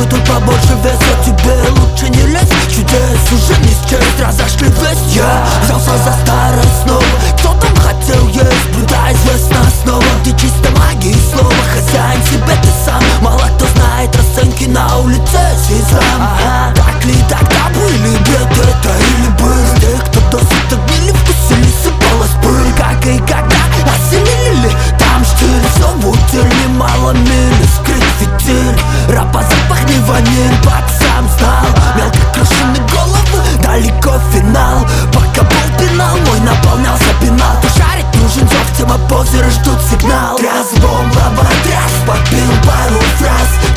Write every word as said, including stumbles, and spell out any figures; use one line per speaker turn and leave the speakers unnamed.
бы тут побольше веса, тебе лучше не лезь. Чудес уже не счесть, разошли весть. Я взялся за старое снова. Кто там хотел есть, блюда известна основа, где чисто магия и слова. Хозяин себе ты сам, мало кто знает расценки на улице сезам. Ага. Так ли тогда были бед это или был? Тех, кто досыта гнили, вкусили, сыпалась пыль. Как и когда осенили, там штиль. Все в утиль, немало мили, скрыт фитиль. Рапа запах не ваниль, под сам знал. Мелко крушены головы, далеко финал. Пока был пенал, мой наполнялся пенал. То шарить нужен зов, темопозеры ждут сигнал. Тряс бомба, тряс, попил пару фраз.